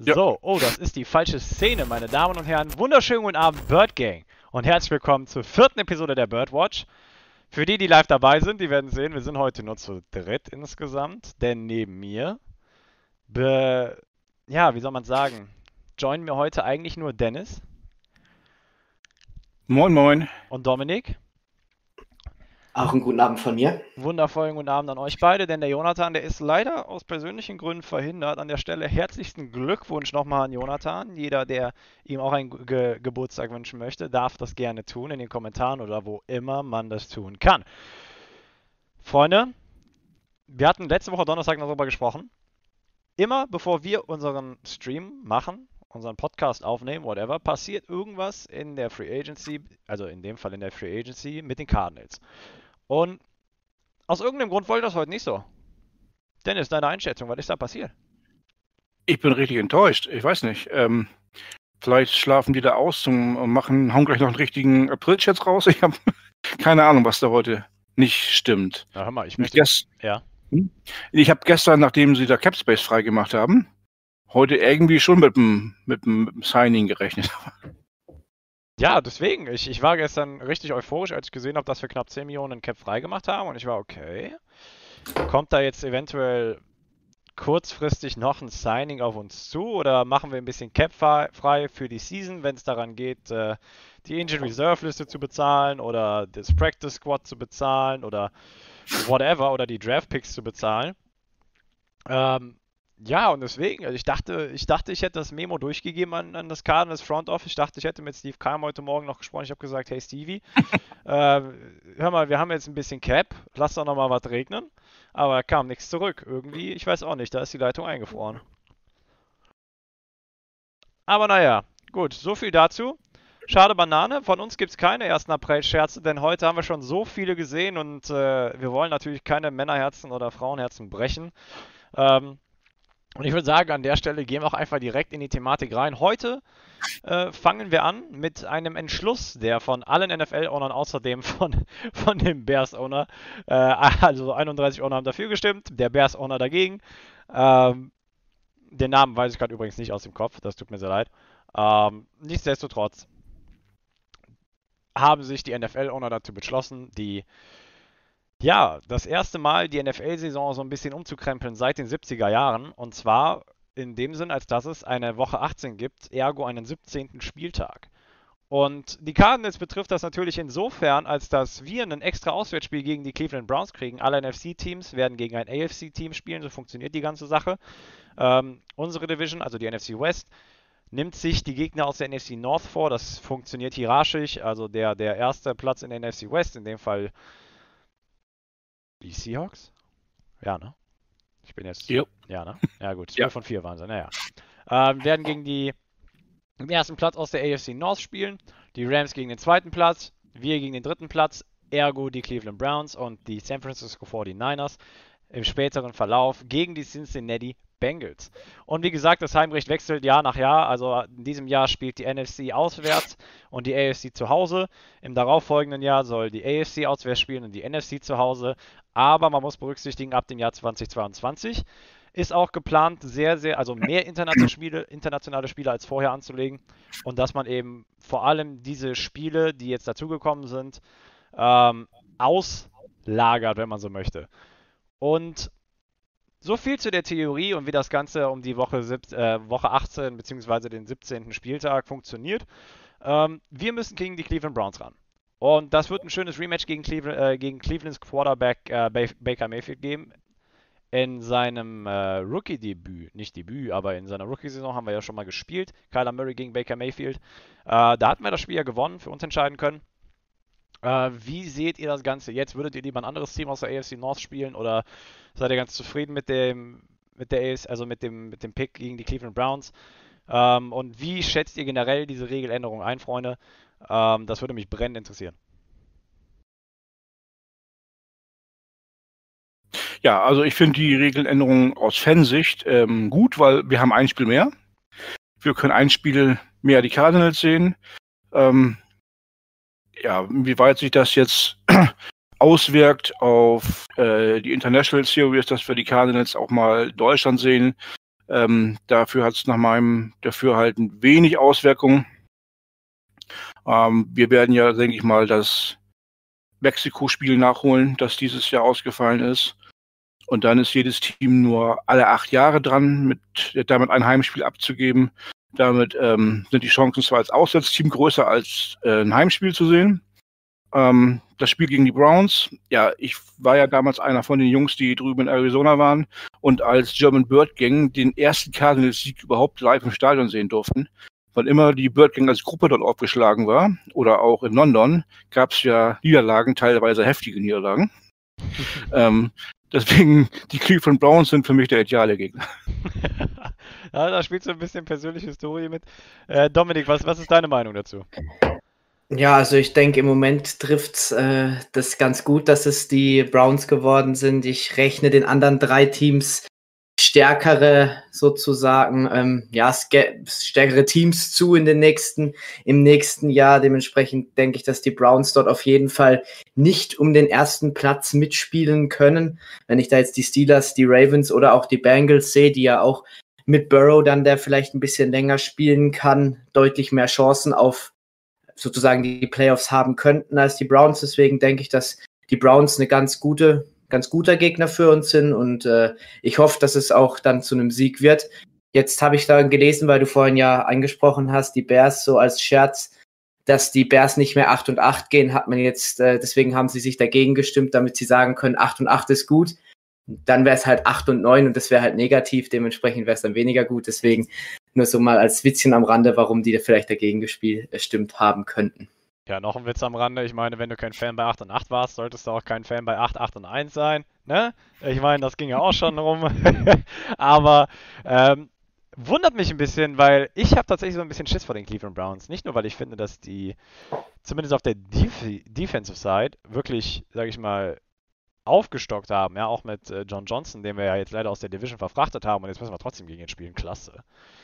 Ja. So, oh, das ist die falsche Szene, meine Damen und Herren. Wunderschönen guten Abend, Bird Gang. Und herzlich willkommen zur 4. Episode der Birdwatch. Für die live dabei sind, die werden sehen, wir sind heute nur zu dritt insgesamt. Denn neben mir, wie soll man sagen, joinen mir heute eigentlich nur Dennis. Moin, moin. Und Dominik. Auch einen guten Abend von mir. Wundervollen guten Abend an euch beide, denn der Jonathan, der ist leider aus persönlichen Gründen verhindert. An der Stelle herzlichsten Glückwunsch nochmal an Jonathan. Jeder, der ihm auch einen Geburtstag wünschen möchte, darf das gerne tun in den Kommentaren oder wo immer man das tun kann. Freunde, wir hatten letzte Woche Donnerstag noch darüber gesprochen. Immer bevor wir unseren Stream machen, unseren Podcast aufnehmen, whatever, passiert irgendwas in der Free Agency, also in dem Fall in der Free Agency mit den Cardinals. Und aus irgendeinem Grund wollte das heute nicht so. Dennis, deine Einschätzung, was ist da passiert? Ich bin richtig enttäuscht. Ich weiß nicht. Vielleicht schlafen die da aus und hauen gleich noch einen richtigen April-Chat raus. Ich habe keine Ahnung, was da heute nicht stimmt. Na, hör mal, ich habe gestern, nachdem sie da Capspace freigemacht haben, heute irgendwie schon mit dem Signing gerechnet. Ja, deswegen. Ich war gestern richtig euphorisch, als ich gesehen habe, dass wir knapp 10 Millionen Cap freigemacht haben. Und ich war, okay, kommt da jetzt eventuell kurzfristig noch ein Signing auf uns zu? Oder machen wir ein bisschen Cap frei für die Season, wenn es daran geht, die Injured Reserve Liste zu bezahlen oder das Practice Squad zu bezahlen oder whatever oder die Draft Picks zu bezahlen? Ja, und deswegen, also ich dachte, ich hätte das Memo durchgegeben an das Cardinals Front Office. Ich dachte, ich hätte mit Steve Keim heute Morgen noch gesprochen. Ich habe gesagt, hey Stevie, hör mal, wir haben jetzt ein bisschen Cap, lass doch nochmal was regnen. Aber da kam nichts zurück. Irgendwie, ich weiß auch nicht, da ist die Leitung eingefroren. Aber naja, gut, so viel dazu. Schade Banane, von uns gibt es keine 1. April-Scherze, denn heute haben wir schon so viele gesehen und wir wollen natürlich keine Männerherzen oder Frauenherzen brechen. Und ich würde sagen, an der Stelle gehen wir auch einfach direkt in die Thematik rein. Heute fangen wir an mit einem Entschluss, der von allen NFL-Ownern, außerdem von dem Bears-Owner, also 31 Owner haben dafür gestimmt, der Bears-Owner dagegen. Den Namen weiß ich gerade übrigens nicht aus dem Kopf, das tut mir sehr leid. Nichtsdestotrotz haben sich die NFL-Owner dazu beschlossen, das erste Mal die NFL-Saison so ein bisschen umzukrempeln seit den 70er Jahren. Und zwar in dem Sinn, als dass es eine Woche 18 gibt, ergo einen 17. Spieltag. Und die Cardinals betrifft das natürlich insofern, als dass wir ein extra Auswärtsspiel gegen die Cleveland Browns kriegen. Alle NFC-Teams werden gegen ein AFC-Team spielen, so funktioniert die ganze Sache. Unsere Division, also die NFC West, nimmt sich die Gegner aus der NFC North vor. Das funktioniert hierarchisch, also der erste Platz in der NFC West, in dem Fall die Seahawks? Ja, ne? Ich bin jetzt... Jo. Ja, ne? Ja gut, 12 von 4 waren sie, naja. Werden gegen den ersten Platz aus der AFC North spielen, die Rams gegen den zweiten Platz, wir gegen den dritten Platz, ergo die Cleveland Browns und die San Francisco 49ers im späteren Verlauf gegen die Cincinnati Bengals. Und wie gesagt, das Heimrecht wechselt Jahr nach Jahr. Also in diesem Jahr spielt die NFC auswärts und die AFC zu Hause. Im darauffolgenden Jahr soll die AFC auswärts spielen und die NFC zu Hause. Aber man muss berücksichtigen, ab dem Jahr 2022 ist auch geplant, mehr internationale Spiele als vorher anzulegen. Und dass man eben vor allem diese Spiele, die jetzt dazugekommen sind, auslagert, wenn man so möchte. Und so viel zu der Theorie und wie das Ganze um die Woche 18 bzw. den 17. Spieltag funktioniert. Wir müssen gegen die Cleveland Browns ran. Und das wird ein schönes Rematch gegen Clevelands Quarterback Baker Mayfield geben. In seinem Rookie-Debüt, nicht Debüt, aber in seiner Rookie-Saison haben wir ja schon mal gespielt. Kyler Murray gegen Baker Mayfield. Da hatten wir das Spiel ja gewonnen, für uns entscheiden können. Wie seht ihr das Ganze jetzt? Würdet ihr lieber ein anderes Team aus der AFC North spielen oder seid ihr ganz zufrieden mit dem Pick gegen die Cleveland Browns? Und wie schätzt ihr generell diese Regeländerung ein, Freunde? Das würde mich brennend interessieren. Ja, also ich finde die Regeländerung aus Fansicht gut, weil wir haben ein Spiel mehr. Wir können ein Spiel mehr die Cardinals sehen. Inwieweit sich das jetzt auswirkt auf die International Series, dass wir die Cardinals auch mal Deutschland sehen, Dafür hat es nach meinem Dafürhalten wenig Auswirkungen. Wir werden ja, denke ich mal, das Mexiko-Spiel nachholen, das dieses Jahr ausgefallen ist. Und dann ist jedes Team nur alle 8 Jahre dran, damit ein Heimspiel abzugeben. Damit sind die Chancen zwar als Auswärtsteam größer als ein Heimspiel zu sehen. Das Spiel gegen die Browns, ja, ich war ja damals einer von den Jungs, die drüben in Arizona waren und als German Bird Gang den ersten Cardinals-Sieg überhaupt live im Stadion sehen durften. Wann immer die Bird Gang als Gruppe dort aufgeschlagen war, oder auch in London, gab es ja Niederlagen, teilweise heftige Niederlagen. Deswegen, die Cleveland Browns sind für mich der ideale Gegner. Ja, da spielst du ein bisschen persönliche Historie mit. Dominik, was ist deine Meinung dazu? Ja, also ich denke, im Moment trifft das ganz gut, dass es die Browns geworden sind. Ich rechne den anderen 3 Teams stärkere sozusagen, stärkere Teams zu im nächsten Jahr. Dementsprechend denke ich, dass die Browns dort auf jeden Fall nicht um den ersten Platz mitspielen können. Wenn ich da jetzt die Steelers, die Ravens oder auch die Bengals sehe, die ja auch mit Burrow dann, der vielleicht ein bisschen länger spielen kann, deutlich mehr Chancen auf sozusagen die Playoffs haben könnten als die Browns. Deswegen denke ich, dass die Browns eine ganz guter Gegner für uns sind und ich hoffe, dass es auch dann zu einem Sieg wird. Jetzt habe ich da gelesen, weil du vorhin ja angesprochen hast, die Bears so als Scherz, dass die Bears nicht mehr 8-8 gehen, hat man jetzt, deswegen haben sie sich dagegen gestimmt, damit sie sagen können, 8-8 ist gut. Dann wäre es halt 8-9 und das wäre halt negativ, dementsprechend wäre es dann weniger gut. Deswegen nur so mal als Witzchen am Rande, warum die vielleicht dagegen gestimmt haben könnten. Ja, noch ein Witz am Rande. Ich meine, wenn du kein Fan bei 8-8 warst, solltest du auch kein Fan bei 8-8-1 sein. Ne? Ich meine, das ging ja auch schon rum. Aber wundert mich ein bisschen, weil ich habe tatsächlich so ein bisschen Schiss vor den Cleveland Browns. Nicht nur, weil ich finde, dass die zumindest auf der Defensive Side wirklich, sage ich mal, aufgestockt haben. Ja, auch mit John Johnson, den wir ja jetzt leider aus der Division verfrachtet haben. Und jetzt müssen wir trotzdem gegen ihn spielen. Klasse.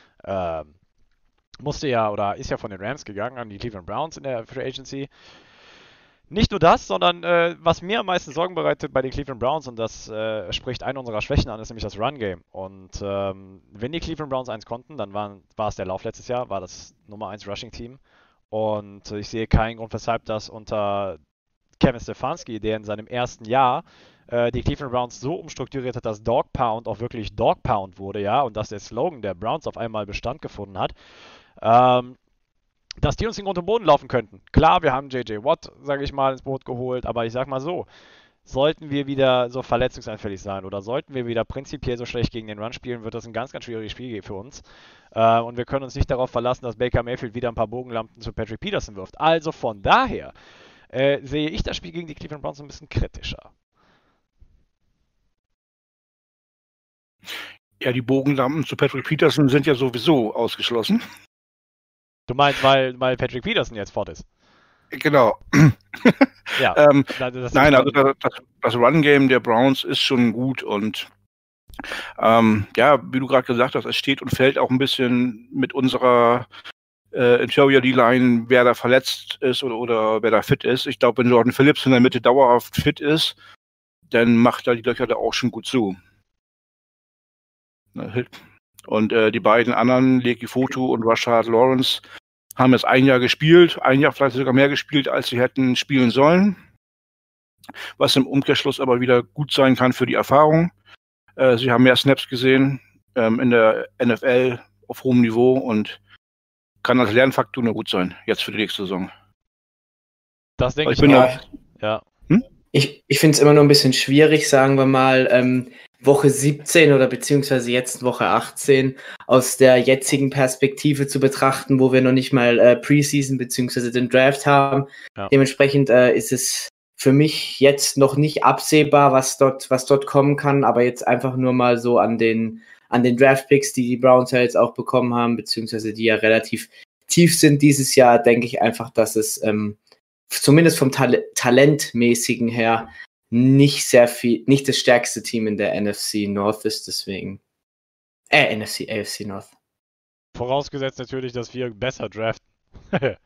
Musste ja oder ist ja von den Rams gegangen an die Cleveland Browns in der Free Agency. Nicht nur das, sondern was mir am meisten Sorgen bereitet bei den Cleveland Browns, und das spricht eine unserer Schwächen an, ist nämlich das Run-Game. Und wenn die Cleveland Browns eins konnten, dann war es der Lauf letztes Jahr, war das Nummer 1 Rushing-Team. Und ich sehe keinen Grund, weshalb das unter Kevin Stefanski, der in seinem ersten Jahr die Cleveland Browns so umstrukturiert hat, dass Dog Pound auch wirklich Dog Pound wurde, ja, und dass der Slogan der Browns auf einmal Bestand gefunden hat, dass die uns in Grund und Boden laufen könnten. Klar, wir haben J.J. Watt, sage ich mal, ins Boot geholt, aber ich sag mal so, sollten wir wieder so verletzungsanfällig sein oder sollten wir wieder prinzipiell so schlecht gegen den Run spielen, wird das ein ganz, ganz schwieriges Spiel für uns. Und wir können uns nicht darauf verlassen, dass Baker Mayfield wieder ein paar Bogenlampen zu Patrick Peterson wirft. Also von daher sehe ich das Spiel gegen die Cleveland Browns ein bisschen kritischer. Ja, die Bogenlampen zu Patrick Peterson sind ja sowieso ausgeschlossen. Du meinst, weil Patrick Peterson jetzt fort ist? Genau. Ja. Nein, also das Run-Game der Browns ist schon gut und ja, wie du gerade gesagt hast, es steht und fällt auch ein bisschen mit unserer Interior D-Line, wer da verletzt ist oder wer da fit ist. Ich glaube, wenn Jordan Phillips in der Mitte dauerhaft fit ist, dann macht er die Löcher da auch schon gut zu. Und die beiden anderen, Leki Fotu und Rashard Lawrence, haben jetzt ein Jahr gespielt, ein Jahr vielleicht sogar mehr gespielt, als sie hätten spielen sollen. Was im Umkehrschluss aber wieder gut sein kann für die Erfahrung. Sie haben mehr Snaps gesehen in der NFL auf hohem Niveau und kann als Lernfaktor nur gut sein, jetzt für die nächste Saison. Das denke ich auch. Ja. Ich finde es immer nur ein bisschen schwierig, sagen wir mal, Woche 17 oder beziehungsweise jetzt Woche 18 aus der jetzigen Perspektive zu betrachten, wo wir noch nicht mal Preseason beziehungsweise den Draft haben. Ja. Dementsprechend ist es für mich jetzt noch nicht absehbar, was dort kommen kann, aber jetzt einfach nur mal so an den Draft-Picks, die Browns ja jetzt auch bekommen haben, beziehungsweise die ja relativ tief sind dieses Jahr, denke ich einfach, dass es zumindest vom Talentmäßigen her nicht das stärkste Team in der NFC North ist, deswegen AFC North. Vorausgesetzt natürlich, dass wir besser draften.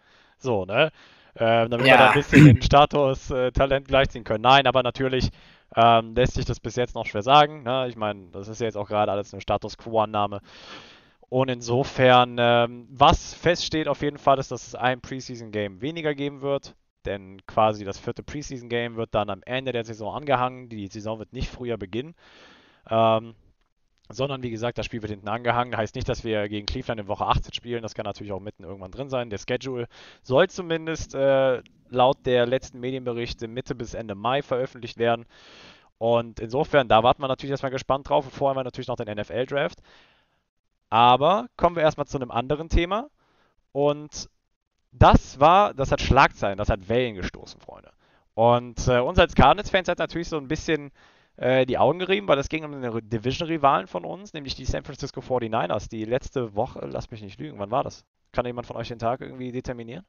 So, ne? Damit wir da ein bisschen den Status Talent gleichziehen können. Nein, aber natürlich lässt sich das bis jetzt noch schwer sagen. Ne? Ich meine, das ist ja jetzt auch gerade alles eine Status-Quo-Annahme. Und insofern, was feststeht auf jeden Fall, ist, dass es ein Preseason-Game weniger geben wird. Denn quasi das 4. Preseason-Game wird dann am Ende der Saison angehangen. Die Saison wird nicht früher beginnen. Sondern wie gesagt, das Spiel wird hinten angehangen. Heißt nicht, dass wir gegen Cleveland in Woche 18 spielen. Das kann natürlich auch mitten irgendwann drin sein. Der Schedule soll zumindest laut der letzten Medienberichte Mitte bis Ende Mai veröffentlicht werden. Und insofern, da warten wir natürlich erstmal gespannt drauf. Und vorher haben wir natürlich noch den NFL-Draft. Aber kommen wir erstmal zu einem anderen Thema. Und das hat Schlagzeilen, das hat Wellen gestoßen, Freunde. Und uns als Cardinals-Fans hat natürlich so ein bisschen die Augen gerieben, weil es ging um einen Division-Rivalen von uns, nämlich die San Francisco 49ers, die letzte Woche, lasst mich nicht lügen, wann war das? Kann jemand von euch den Tag irgendwie determinieren?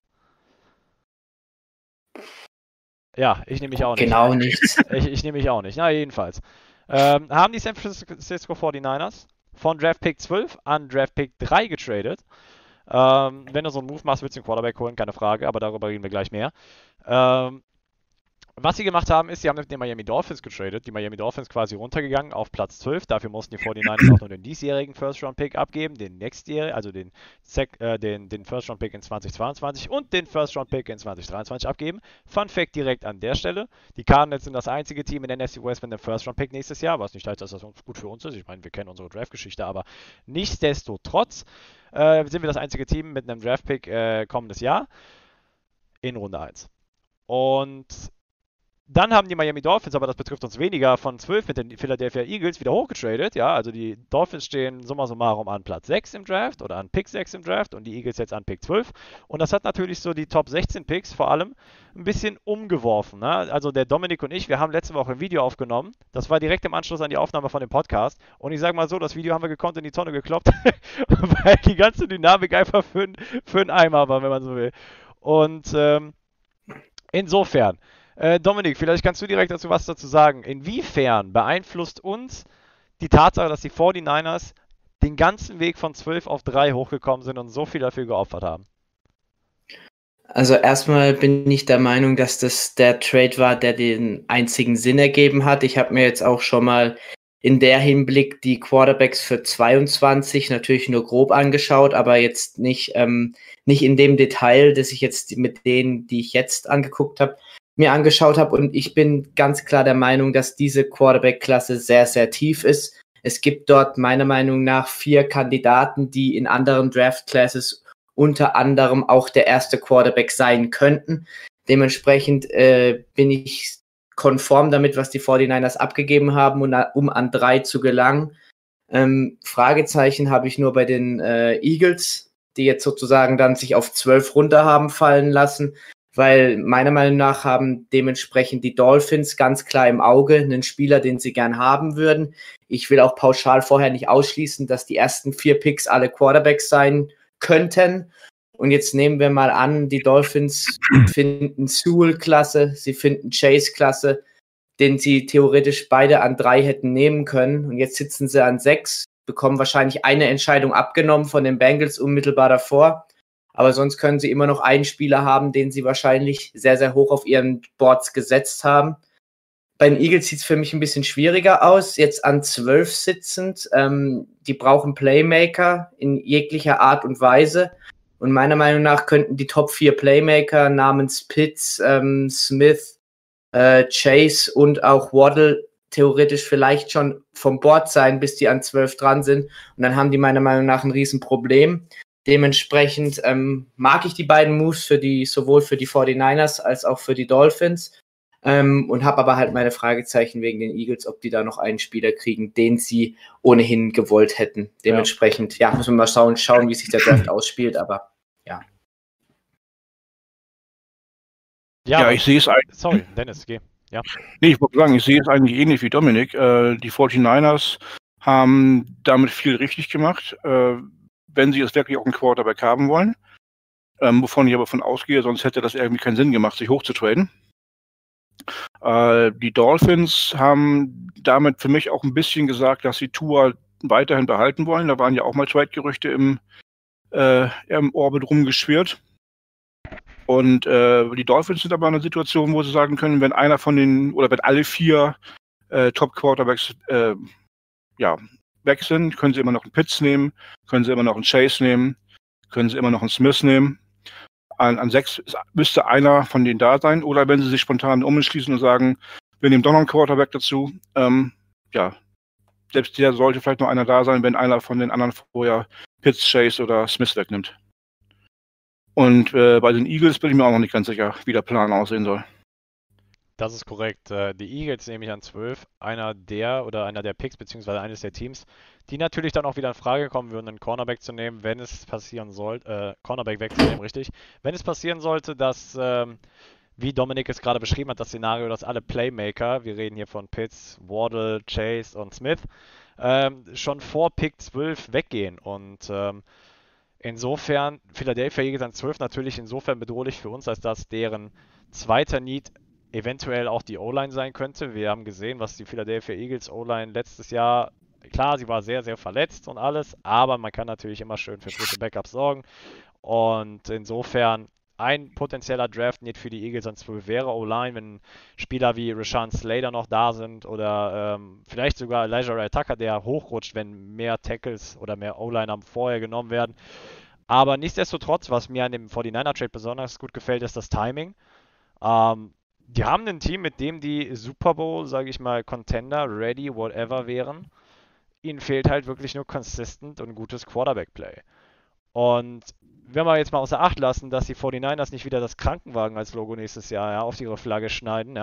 Ja, ich nehme mich auch nicht. Genau nichts. Ich nehme mich auch nicht. Na, jedenfalls. Haben die San Francisco 49ers von Draft Pick 12 an Draft Pick 3 getradet. Wenn du so einen Move machst, willst du den Quarterback holen, keine Frage, aber darüber reden wir gleich mehr. Was sie gemacht haben, ist, sie haben mit den Miami Dolphins getradet. Die Miami Dolphins quasi runtergegangen auf Platz 12. Dafür mussten die 49ers auch nur den diesjährigen First-Round-Pick abgeben, den nächstjährigen, also den First-Round-Pick in 2022 und den First-Round-Pick in 2023 abgeben. Fun Fact direkt an der Stelle. Die Cardinals sind das einzige Team in der NFC West mit einem First-Round-Pick nächstes Jahr, was nicht heißt, dass das gut für uns ist. Ich meine, wir kennen unsere Draft-Geschichte, aber nichtsdestotrotz sind wir das einzige Team mit einem Draft-Pick kommendes Jahr in Runde 1. Und dann haben die Miami Dolphins, aber das betrifft uns weniger, von 12 mit den Philadelphia Eagles wieder hochgetradet. Ja, also die Dolphins stehen summa summarum an Platz 6 im Draft oder an Pick 6 im Draft und die Eagles jetzt an Pick 12. Und das hat natürlich so die Top 16 Picks vor allem ein bisschen umgeworfen. Ne? Also der Dominik und ich, wir haben letzte Woche ein Video aufgenommen. Das war direkt im Anschluss an die Aufnahme von dem Podcast. Und ich sage mal so, das Video haben wir gekonnt in die Tonne gekloppt, weil die ganze Dynamik einfach für einen Eimer war, wenn man so will. Und insofern, Dominik, vielleicht kannst du direkt dazu was dazu sagen. Inwiefern beeinflusst uns die Tatsache, dass die 49ers den ganzen Weg von 12 auf 3 hochgekommen sind und so viel dafür geopfert haben? Also erstmal bin ich der Meinung, dass das der Trade war, der den einzigen Sinn ergeben hat. Ich habe mir jetzt auch schon mal in der Hinblick die Quarterbacks für 22 natürlich nur grob angeschaut, aber jetzt nicht in dem Detail, dass ich jetzt mit denen, die ich jetzt angeguckt habe, mir angeschaut habe. Und ich bin ganz klar der Meinung, dass diese Quarterback-Klasse sehr, sehr tief ist. Es gibt dort meiner Meinung nach 4 Kandidaten, die in anderen Draft-Classes unter anderem auch der erste Quarterback sein könnten. Dementsprechend bin ich konform damit, was die 49ers abgegeben haben, um an 3 zu gelangen. Fragezeichen habe ich nur bei den Eagles, die jetzt sozusagen dann sich auf 12 runter haben fallen lassen, weil meiner Meinung nach haben dementsprechend die Dolphins ganz klar im Auge einen Spieler, den sie gern haben würden. Ich will auch pauschal vorher nicht ausschließen, dass die ersten 4 Picks alle Quarterbacks sein könnten. Und jetzt nehmen wir mal an, die Dolphins finden Sewell klasse, sie finden Chase klasse, den sie theoretisch beide an 3 hätten nehmen können. Und jetzt sitzen sie an 6, bekommen wahrscheinlich eine Entscheidung abgenommen von den Bengals unmittelbar davor. Aber sonst können sie immer noch einen Spieler haben, den sie wahrscheinlich sehr, sehr hoch auf ihren Boards gesetzt haben. Bei den Eagles sieht es für mich ein bisschen schwieriger aus, jetzt an 12 sitzend. Die brauchen Playmaker in jeglicher Art und Weise. Und meiner Meinung nach könnten die Top 4 Playmaker namens Pitts, Smith, Chase und auch Waddle theoretisch vielleicht schon vom Board sein, bis die an 12 dran sind. Und dann haben die meiner Meinung nach ein Riesenproblem. Dementsprechend mag ich die beiden Moves sowohl für die 49ers als auch für die Dolphins und habe aber halt meine Fragezeichen wegen den Eagles, ob die da noch einen Spieler kriegen, den sie ohnehin gewollt hätten. Dementsprechend, ja, müssen wir mal schauen, wie sich der Draft ausspielt, aber ja. Ja, ich sehe es eigentlich. Sorry, Dennis, geh. Ja. Nee, ich wollte sagen, ich sehe es eigentlich ähnlich wie Dominik. Die 49ers haben damit viel richtig gemacht, wenn sie es wirklich auch einen Quarterback haben wollen. Wovon ich aber von ausgehe, sonst hätte das irgendwie keinen Sinn gemacht, sich hochzutraden. Die Dolphins haben damit für mich auch ein bisschen gesagt, dass sie Tua weiterhin behalten wollen. Da waren ja auch mal Trade-Gerüchte im Orbit rumgeschwirrt. Und die Dolphins sind aber in einer Situation, wo sie sagen können, wenn einer von den, oder wenn alle 4 Top-Quarterbacks weg sind, können sie immer noch einen Pitts nehmen, können sie immer noch einen Chase nehmen, können sie immer noch einen Smith nehmen. An 6 müsste einer von denen da sein. Oder wenn sie sich spontan umentschließen und sagen, wir nehmen doch noch einen Quarterback dazu, selbst der sollte vielleicht noch einer da sein, wenn einer von den anderen vorher Pitts, Chase oder Smith wegnimmt. Und bei den Eagles bin ich mir auch noch nicht ganz sicher, wie der Plan aussehen soll. Das ist korrekt. Die Eagles nehme ich an 12. Einer der Picks, beziehungsweise eines der Teams, die natürlich dann auch wieder in Frage kommen würden, einen Cornerback zu nehmen, wenn es passieren sollte, Cornerback wegzunehmen, richtig. Wenn es passieren sollte, dass, wie Dominik es gerade beschrieben hat, das Szenario, dass alle Playmaker, wir reden hier von Pitts, Waddle, Chase und Smith, schon vor Pick 12 weggehen. Und insofern, Philadelphia Eagles an 12 natürlich insofern bedrohlich für uns, als dass deren zweiter Need eventuell auch die O-Line sein könnte. Wir haben gesehen, was die Philadelphia Eagles O-Line letztes Jahr, klar, sie war sehr, sehr verletzt und alles, aber man kann natürlich immer schön für frische Backups sorgen. Und insofern ein potenzieller Draft-Need für die Eagles an 12 wäre O-Line, wenn Spieler wie Rashawn Slater noch da sind oder vielleicht sogar Elijah Tucker, der hochrutscht, wenn mehr Tackles oder mehr O-Liner vorher genommen werden. Aber nichtsdestotrotz, was mir an dem 49er-Trade besonders gut gefällt, ist das Timing. Die haben ein Team, mit dem die Super Bowl, sage ich mal, Contender, ready, whatever wären. Ihnen fehlt halt wirklich nur consistent und gutes Quarterback-Play. Und wenn wir jetzt mal außer Acht lassen, dass die 49ers nicht wieder das Krankenwagen als Logo nächstes Jahr auf ihre Flagge schneiden,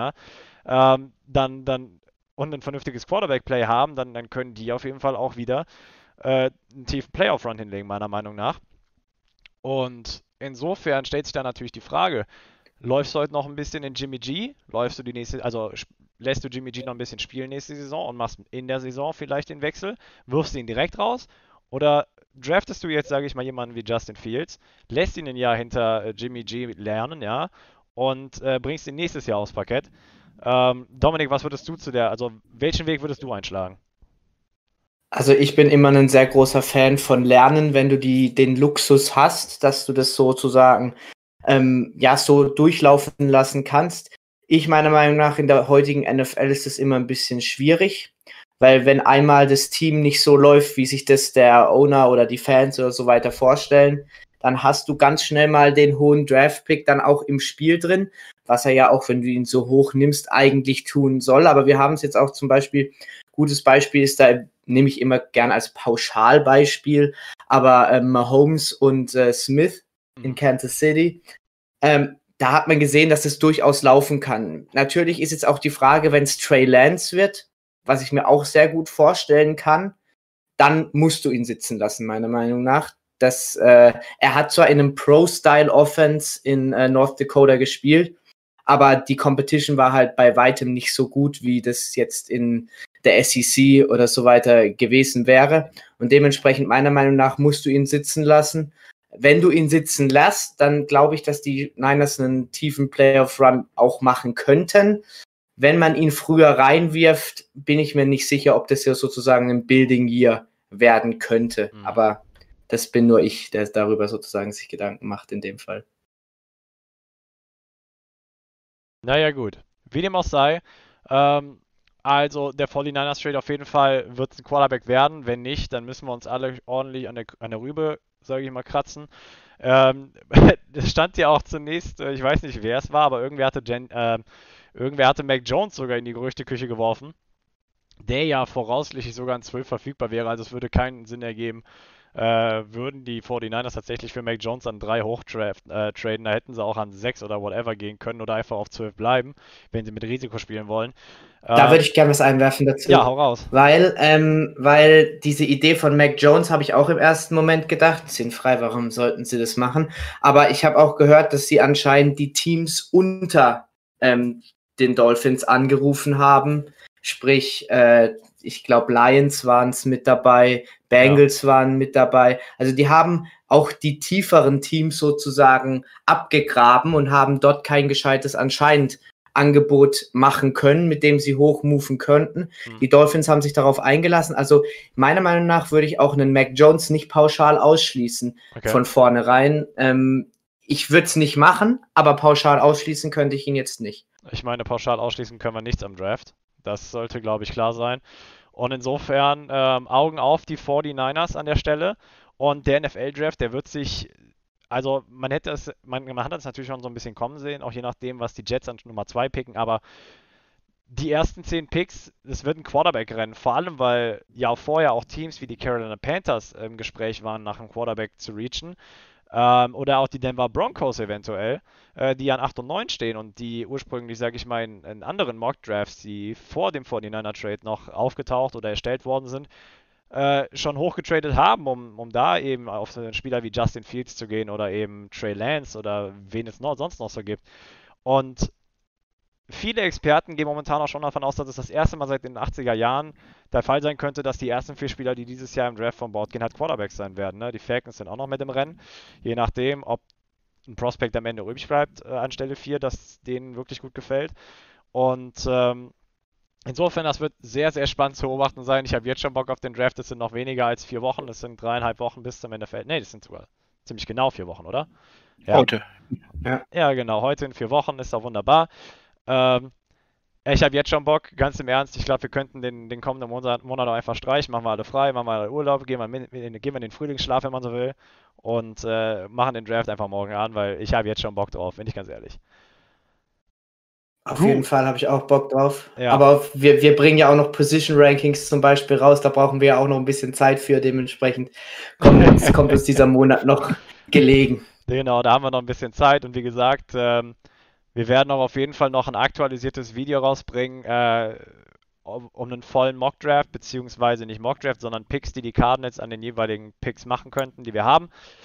dann und ein vernünftiges Quarterback-Play haben, dann können die auf jeden Fall auch wieder einen tiefen Playoff-Run hinlegen, meiner Meinung nach. Und insofern stellt sich da natürlich die Frage, läufst du heute noch ein bisschen in Jimmy G? Lässt du Jimmy G noch ein bisschen spielen nächste Saison und machst in der Saison vielleicht den Wechsel? Wirfst du ihn direkt raus? Oder draftest du jetzt, sage ich mal, jemanden wie Justin Fields, lässt ihn ein Jahr hinter Jimmy G lernen, und bringst ihn nächstes Jahr aufs Parkett? Dominik, was würdest du welchen Weg würdest du einschlagen? Also ich bin immer ein sehr großer Fan von Lernen, wenn du den Luxus hast, dass du das sozusagen so durchlaufen lassen kannst. Ich meiner Meinung nach in der heutigen NFL ist es immer ein bisschen schwierig, weil wenn einmal das Team nicht so läuft, wie sich das der Owner oder die Fans oder so weiter vorstellen, dann hast du ganz schnell mal den hohen Draft-Pick dann auch im Spiel drin, was er ja auch, wenn du ihn so hoch nimmst, eigentlich tun soll. Aber wir haben es jetzt auch zum Beispiel, gutes Beispiel ist da, nehme ich immer gern als Pauschalbeispiel, aber Mahomes und Smith in Kansas City, da hat man gesehen, dass es durchaus laufen kann. Natürlich ist jetzt auch die Frage, wenn es Trey Lance wird, was ich mir auch sehr gut vorstellen kann, dann musst du ihn sitzen lassen, meiner Meinung nach. Er hat zwar in einem Pro-Style-Offense in North Dakota gespielt, aber die Competition war halt bei weitem nicht so gut, wie das jetzt in der SEC oder so weiter gewesen wäre. Und dementsprechend, meiner Meinung nach, musst du ihn sitzen lassen. Wenn du ihn sitzen lässt, dann glaube ich, dass die Niners einen tiefen Playoff-Run auch machen könnten. Wenn man ihn früher reinwirft, bin ich mir nicht sicher, ob das ja sozusagen ein Building Year werden könnte. Aber das bin nur ich, der darüber sozusagen sich Gedanken macht in dem Fall. Naja, gut. Wie dem auch sei, also der 49ers Trade auf jeden Fall wird ein Quarterback werden. Wenn nicht, dann müssen wir uns alle ordentlich an der Rübe, sage ich mal, kratzen. Das stand ja auch zunächst, ich weiß nicht, wer es war, aber irgendwer hatte Mac Jones sogar in die Gerüchteküche geworfen, der ja voraussichtlich sogar an 12 verfügbar wäre. Also es würde keinen Sinn ergeben, würden die 49ers tatsächlich für Mac Jones an 3 traden, da hätten sie auch an 6 oder whatever gehen können oder einfach auf 12 bleiben, wenn sie mit Risiko spielen wollen. Da würde ich gerne was einwerfen dazu. Ja, hau raus. Weil diese Idee von Mac Jones habe ich auch im ersten Moment gedacht, sind frei, warum sollten sie das machen? Aber ich habe auch gehört, dass sie anscheinend die Teams unter den Dolphins angerufen haben, sprich, ich glaube, Lions waren es mit dabei, Bengals waren mit dabei. Also die haben auch die tieferen Teams sozusagen abgegraben und haben dort kein gescheites anscheinend Angebot machen können, mit dem sie hochmoven könnten. Die Dolphins haben sich darauf eingelassen. Also meiner Meinung nach würde ich auch einen Mac Jones nicht pauschal ausschließen von vornherein. Ich würde es nicht machen, aber pauschal ausschließen könnte ich ihn jetzt nicht. Ich meine, pauschal ausschließen können wir nichts am Draft. Das sollte, glaube ich, klar sein. Und insofern Augen auf die 49ers an der Stelle. Und der NFL-Draft, der wird sich, also man hat das natürlich schon so ein bisschen kommen sehen, auch je nachdem, was die Jets an Nummer 2 picken, aber die ersten 10 Picks, das wird ein Quarterback-Rennen, vor allem weil ja vorher auch Teams wie die Carolina Panthers im Gespräch waren, nach einem Quarterback zu reachen. Oder auch die Denver Broncos eventuell, die an 8 und 9 stehen und die ursprünglich, sage ich mal, in anderen Mock-Drafts, die vor dem 49er-Trade noch aufgetaucht oder erstellt worden sind, schon hochgetradet haben, um da eben auf einen Spieler wie Justin Fields zu gehen oder eben Trey Lance oder wen es sonst noch so gibt. Und viele Experten gehen momentan auch schon davon aus, dass es das erste Mal seit den 80er Jahren der Fall sein könnte, dass die ersten 4 Spieler, die dieses Jahr im Draft von Bord gehen, halt Quarterbacks sein werden. Ne? Die Falcons sind auch noch mit im Rennen. Je nachdem, ob ein Prospect am Ende übrig bleibt an Stelle 4, das denen wirklich gut gefällt. Und insofern, das wird sehr, sehr spannend zu beobachten sein. Ich habe jetzt schon Bock auf den Draft. Es sind noch weniger als 4 Wochen. Es sind 3,5 Wochen bis zum NFL. Ne, das sind sogar ziemlich genau 4 Wochen, oder? Ja. Heute. Ja, genau. Heute in 4 Wochen ist doch wunderbar. Ich habe jetzt schon Bock, ganz im Ernst. Ich glaube, wir könnten den kommenden Monat auch einfach streichen. Machen wir alle frei, machen wir alle Urlaub, gehen wir in den Frühlingsschlaf, wenn man so will. Und machen den Draft einfach morgen an, weil ich habe jetzt schon Bock drauf, bin ich ganz ehrlich. Auf jeden Fall habe ich auch Bock drauf. Ja. Aber wir bringen ja auch noch Position Rankings zum Beispiel raus. Da brauchen wir ja auch noch ein bisschen Zeit für. Dementsprechend kommt uns dieser Monat noch gelegen. Genau, da haben wir noch ein bisschen Zeit. Und wie gesagt, wir werden auch auf jeden Fall noch ein aktualisiertes Video rausbringen, um einen vollen Mockdraft, beziehungsweise nicht Mockdraft, sondern Picks, die Cardinals an den jeweiligen Picks machen könnten, die wir haben.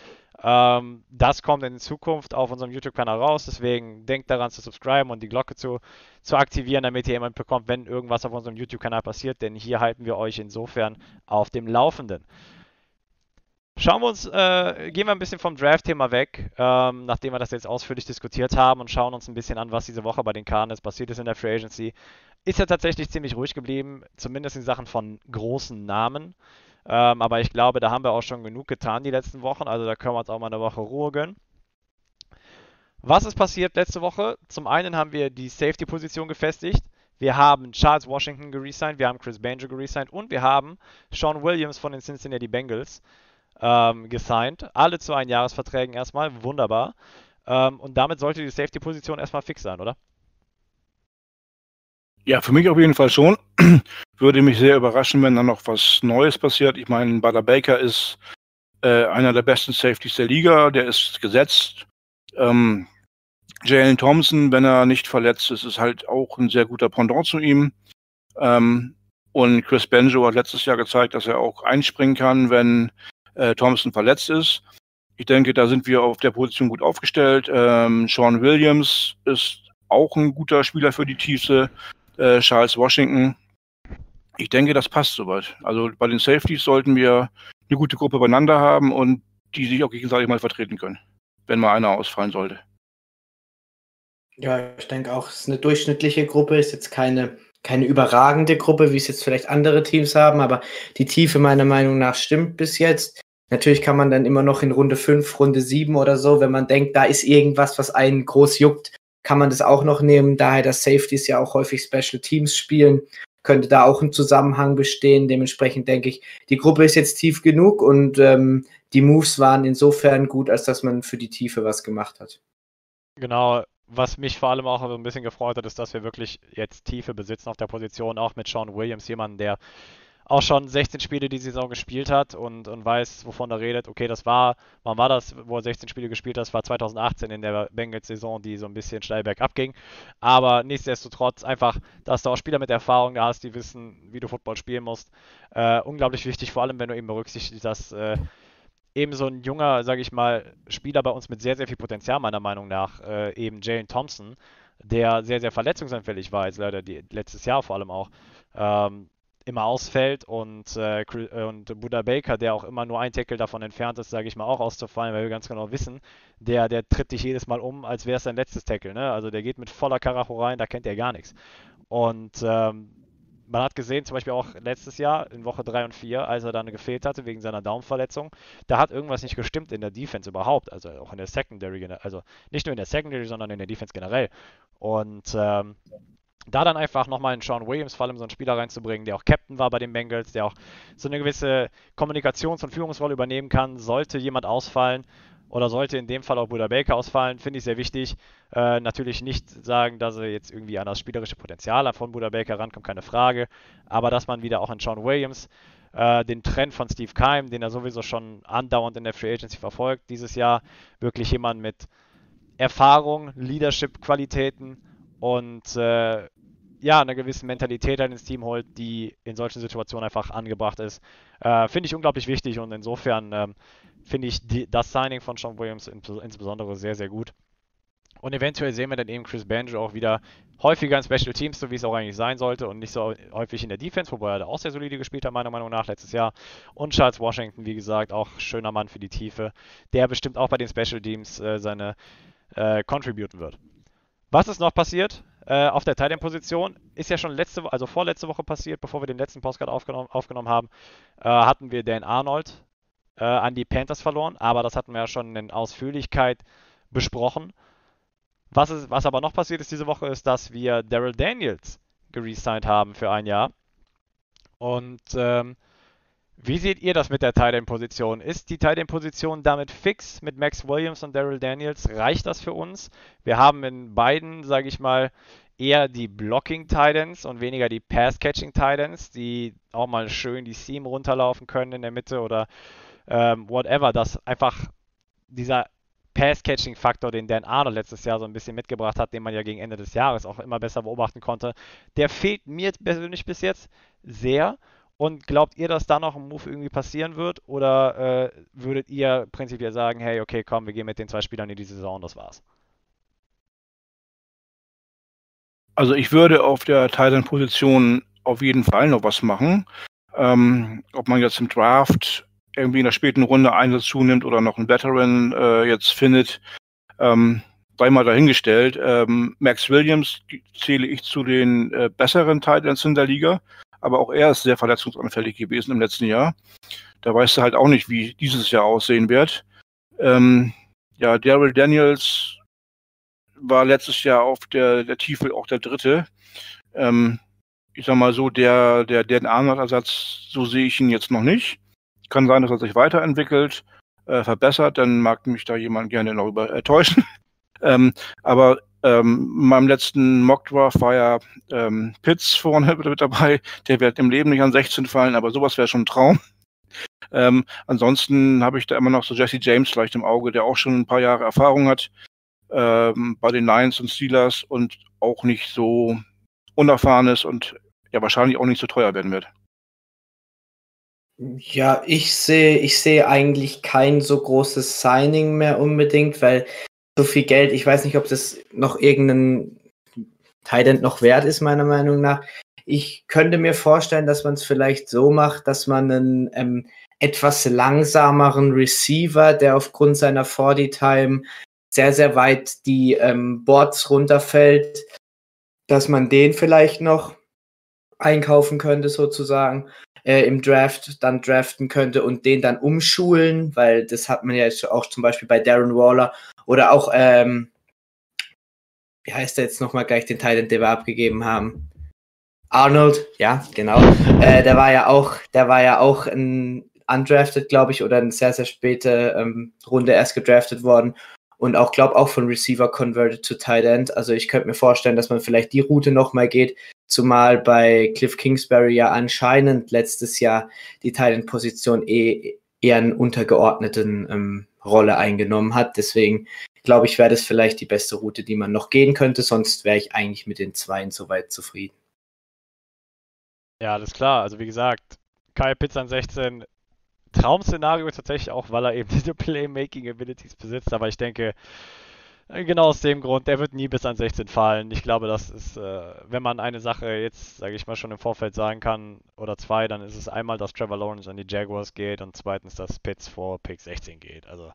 Das kommt in Zukunft auf unserem YouTube-Kanal raus, deswegen denkt daran zu subscriben und die Glocke zu aktivieren, damit ihr jemand bekommt, wenn irgendwas auf unserem YouTube-Kanal passiert, denn hier halten wir euch insofern auf dem Laufenden. Gehen wir ein bisschen vom Draft-Thema weg, nachdem wir das jetzt ausführlich diskutiert haben und schauen uns ein bisschen an, was diese Woche bei den Cardinals passiert ist in der Free Agency. Ist ja tatsächlich ziemlich ruhig geblieben, zumindest in Sachen von großen Namen. Aber ich glaube, da haben wir auch schon genug getan die letzten Wochen, also da können wir uns auch mal eine Woche Ruhe gönnen. Was ist passiert letzte Woche? Zum einen haben wir die Safety-Position gefestigt. Wir haben Charles Washington geresigned, wir haben Chris Banjo geresigned und wir haben Sean Williams von den Cincinnati Bengals gesigned. Alle zu Einjahresverträgen erstmal, wunderbar. Und damit sollte die Safety-Position erstmal fix sein, oder? Ja, für mich auf jeden Fall schon. Würde mich sehr überraschen, wenn da noch was Neues passiert. Ich meine, Buda Baker ist einer der besten Safeties der Liga, der ist gesetzt. Jalen Thompson, wenn er nicht verletzt ist, ist halt auch ein sehr guter Pendant zu ihm. Und Chris Banjo hat letztes Jahr gezeigt, dass er auch einspringen kann, wenn Thompson verletzt ist. Ich denke, da sind wir auf der Position gut aufgestellt. Sean Williams ist auch ein guter Spieler für die Tiefe. Charles Washington. Ich denke, das passt soweit. Also bei den Safeties sollten wir eine gute Gruppe beieinander haben und die sich auch gegenseitig mal vertreten können, wenn mal einer ausfallen sollte. Ja, ich denke auch, es ist eine durchschnittliche Gruppe, ist jetzt keine überragende Gruppe, wie es jetzt vielleicht andere Teams haben, aber die Tiefe meiner Meinung nach stimmt bis jetzt. Natürlich kann man dann immer noch in Runde 5, Runde 7 oder so, wenn man denkt, da ist irgendwas, was einen groß juckt, kann man das auch noch nehmen. Daher, dass Safeties ja auch häufig Special Teams spielen, könnte da auch ein Zusammenhang bestehen. Dementsprechend denke ich, die Gruppe ist jetzt tief genug und die Moves waren insofern gut, als dass man für die Tiefe was gemacht hat. Genau, was mich vor allem auch ein bisschen gefreut hat, ist, dass wir wirklich jetzt Tiefe besitzen auf der Position, auch mit Sean Williams, jemanden, der auch schon 16 Spiele die Saison gespielt hat und weiß, wovon er redet. Okay, wann war das, wo er 16 Spiele gespielt hat? Das war 2018 in der Bengals-Saison, die so ein bisschen steil bergab ging. Aber nichtsdestotrotz einfach, dass du auch Spieler mit Erfahrung da hast, die wissen, wie du Football spielen musst. Unglaublich wichtig, vor allem wenn du eben berücksichtigst, dass eben so ein junger, sage ich mal, Spieler bei uns mit sehr, sehr viel Potenzial meiner Meinung nach, eben Jalen Thompson, der sehr, sehr verletzungsanfällig war, jetzt leider letztes Jahr vor allem auch, immer ausfällt und Buda Baker, der auch immer nur ein Tackle davon entfernt ist, sage ich mal, auch auszufallen, weil wir ganz genau wissen, der tritt dich jedes Mal um, als wäre es sein letztes Tackle, ne? Also der geht mit voller Karacho rein, da kennt er gar nichts. Und man hat gesehen, zum Beispiel auch letztes Jahr in Woche 3 und 4, als er dann gefehlt hatte wegen seiner Daumenverletzung, da hat irgendwas nicht gestimmt in der Defense überhaupt, also auch in der Secondary, also nicht nur in der Secondary, sondern in der Defense generell. Und Da dann einfach nochmal einen Sean Williams, vor allem so einen Spieler reinzubringen, der auch Captain war bei den Bengals, der auch so eine gewisse Kommunikations- und Führungsrolle übernehmen kann, sollte jemand ausfallen oder sollte in dem Fall auch Buda Baker ausfallen, finde ich sehr wichtig. Natürlich nicht sagen, dass er jetzt irgendwie an das spielerische Potenzial von Buda Baker rankommt, keine Frage, aber dass man wieder auch in Sean Williams den Trend von Steve Keim, den er sowieso schon andauernd in der Free Agency verfolgt, dieses Jahr wirklich jemand mit Erfahrung, Leadership-Qualitäten und ja, eine gewisse Mentalität halt ins Team holt, die in solchen Situationen einfach angebracht ist. Finde ich unglaublich wichtig und insofern finde ich das Signing von Sean Williams insbesondere sehr, sehr gut. Und eventuell sehen wir dann eben Chris Banjo auch wieder häufiger in Special Teams, so wie es auch eigentlich sein sollte und nicht so häufig in der Defense, wobei er da auch sehr solide gespielt hat, meiner Meinung nach, letztes Jahr. Und Charles Washington, wie gesagt, auch schöner Mann für die Tiefe, der bestimmt auch bei den Special Teams seine contributen wird. Was ist noch passiert auf der Tight End Position? Ist ja schon vorletzte Woche passiert, bevor wir den letzten Postcard aufgenommen haben, hatten wir Dan Arnold an die Panthers verloren, aber das hatten wir ja schon in Ausführlichkeit besprochen. Was aber noch passiert ist diese Woche, ist, dass wir Daryl Daniels geresigned haben für ein Jahr. Und wie seht ihr das mit der Tight End Position? Ist die Tight End Position damit fix mit Max Williams und Daryl Daniels? Reicht das für uns? Wir haben in beiden, sage ich mal, eher die Blocking Tight Ends und weniger die Pass-Catching Tight Ends, die auch mal schön die Seam runterlaufen können in der Mitte oder whatever, dass einfach dieser Pass-Catching-Faktor, den Dan Arnold letztes Jahr so ein bisschen mitgebracht hat, den man ja gegen Ende des Jahres auch immer besser beobachten konnte, der fehlt mir persönlich bis jetzt sehr. Und glaubt ihr, dass da noch ein Move irgendwie passieren wird? Oder würdet ihr prinzipiell sagen, hey, okay, komm, wir gehen mit den zwei Spielern in die Saison und das war's? Also ich würde auf der Tight-End-Position auf jeden Fall noch was machen. Ob man jetzt im Draft irgendwie in der späten Runde einen dazu nimmt oder noch einen Veteran jetzt findet, sei mal dahingestellt. Max Williams zähle ich zu den besseren Tight Ends in der Liga, aber auch er ist sehr verletzungsanfällig gewesen im letzten Jahr. Da weißt du halt auch nicht, wie dieses Jahr aussehen wird. Ja, Daryl Daniels war letztes Jahr auf der Tiefe auch der Dritte. Ich sag mal so, der Dan Arnold-Ersatz, so sehe ich ihn jetzt noch nicht. Kann sein, dass er sich weiterentwickelt, verbessert, dann mag mich da jemand gerne noch täuschen. Aber in meinem letzten Mock-Draft war ja Pitts vorne mit dabei. Der wird im Leben nicht an 16 fallen, aber sowas wäre schon ein Traum. Ansonsten habe ich da immer noch so Jesse James vielleicht im Auge, der auch schon ein paar Jahre Erfahrung hat bei den Lions und Steelers und auch nicht so unerfahren ist und ja wahrscheinlich auch nicht so teuer werden wird. Ja, ich sehe eigentlich kein so großes Signing mehr unbedingt, weil so viel Geld, ich weiß nicht, ob das noch irgendein Tight End noch wert ist, meiner Meinung nach. Ich könnte mir vorstellen, dass man es vielleicht so macht, dass man einen etwas langsameren Receiver, der aufgrund seiner 40-Time sehr, sehr weit die Boards runterfällt, dass man den vielleicht noch einkaufen könnte sozusagen im Draft, dann draften könnte und den dann umschulen, weil das hat man ja jetzt auch zum Beispiel bei Darren Waller oder auch, wie heißt der jetzt nochmal gleich den Tight End, den wir abgegeben haben? Arnold, ja, genau. Der war ja auch ein undrafted, glaube ich, oder eine sehr, sehr späte Runde erst gedraftet worden. Und auch, glaube auch von Receiver converted to Tight End. Also ich könnte mir vorstellen, dass man vielleicht die Route nochmal geht, zumal bei Cliff Kingsbury ja anscheinend letztes Jahr die Tight End Position eher eine untergeordneten Rolle eingenommen hat. Deswegen glaube ich, wäre das vielleicht die beste Route, die man noch gehen könnte. Sonst wäre ich eigentlich mit den Zweien soweit zufrieden. Ja, alles klar. Also wie gesagt, Kyle Pitts an 16, Traum-Szenario tatsächlich auch, weil er eben diese Playmaking-Abilities besitzt. Aber ich denke, genau aus dem Grund, der wird nie bis an 16 fallen. Ich glaube, das ist, wenn man eine Sache jetzt, sage ich mal, schon im Vorfeld sagen kann, oder zwei, dann ist es einmal, dass Trevor Lawrence an die Jaguars geht und zweitens, dass Pitts vor Pick 16 geht. Also